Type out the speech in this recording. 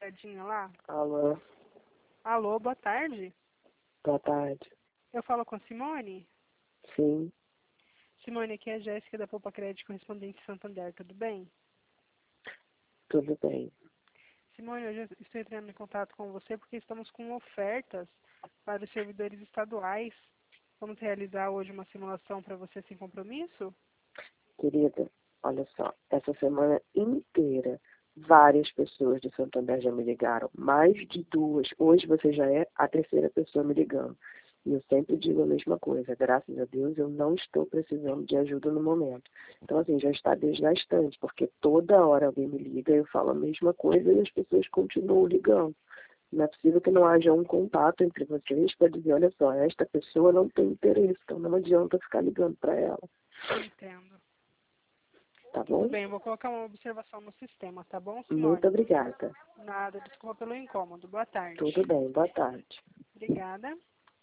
Tadinha lá. Alô, Alô, boa tarde. boa tarde. Eu falo com a Simone. Sim, Simone, aqui é a Jéssica da Poupa Crédito Correspondente Santander, tudo bem? tudo bem. Simone, hoje eu estou entrando em contato com você porque estamos com ofertas para os servidores estaduais. Vamos realizar hoje uma simulação para você sem compromisso? Querida, olha só, essa semana inteira, várias pessoas de Santander já me ligaram, mais de duas. Hoje você já é a terceira pessoa me ligando. E eu sempre digo a mesma coisa, graças a Deus eu não estou precisando de ajuda no momento. Então, assim, já está desgastante, porque toda hora alguém me liga, eu falo a mesma coisa e as pessoas continuam ligando. Não é possível que não haja um contato entre vocês para dizer, olha só, esta pessoa não tem interesse, então não adianta ficar ligando para ela. Entendo. Tá Tudo bom? bem, eu vou colocar uma observação no sistema, tá bom, Muito Simone? obrigada. Nada, desculpa pelo incômodo. Boa tarde. Tudo bem, boa tarde. Obrigada.